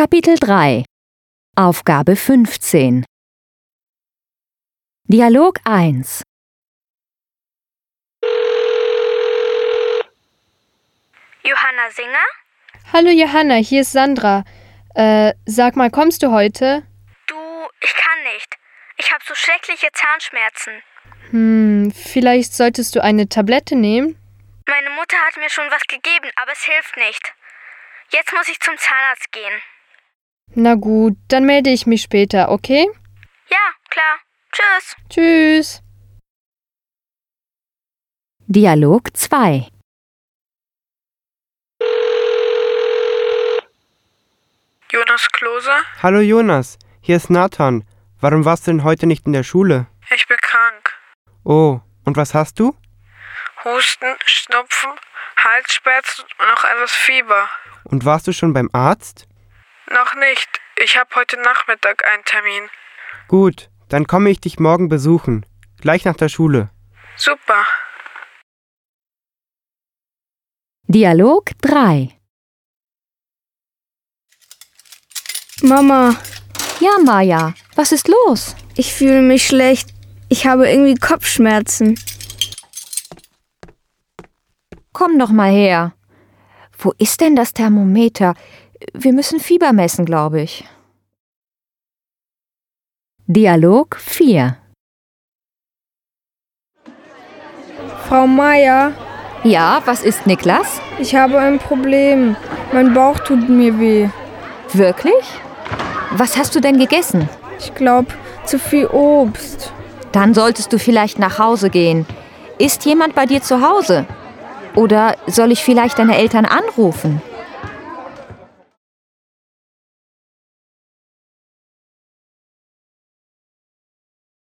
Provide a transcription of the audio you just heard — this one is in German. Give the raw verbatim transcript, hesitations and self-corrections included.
Kapitel drei. Aufgabe fünfzehn. Dialog eins. Johanna Singer? Hallo Johanna, hier ist Sandra. Äh, sag mal, kommst du heute? Du, ich kann nicht. Ich habe so schreckliche Zahnschmerzen. Hm, vielleicht solltest du eine Tablette nehmen? Meine Mutter hat mir schon was gegeben, aber es hilft nicht. Jetzt muss ich zum Zahnarzt gehen. Na gut, dann melde ich mich später, okay? Ja, klar. Tschüss. Tschüss. Dialog zwei. Jonas Klose? Hallo Jonas, hier ist Nathan. Warum warst du denn heute nicht in der Schule? Ich bin krank. Oh, und was hast du? Husten, Schnupfen, Halsschmerzen und noch etwas Fieber. Und warst du schon beim Arzt? Noch nicht. Ich habe heute Nachmittag einen Termin. Gut, dann komme ich dich morgen besuchen. Gleich nach der Schule. Super. Dialog drei. Mama, Ja, Maja, was ist los? ich fühle mich schlecht. Ich habe irgendwie Kopfschmerzen. Komm doch mal her. Wo ist denn das Thermometer? Wir müssen Fieber messen, glaube ich. Dialog vier. Frau Meier, Ja, was ist, Niklas? ich habe ein Problem. Mein Bauch tut mir weh. Wirklich? Was hast du denn gegessen? Ich glaube, zu viel Obst. Dann solltest du vielleicht nach Hause gehen. Ist jemand bei dir zu Hause? Oder soll ich vielleicht deine Eltern anrufen?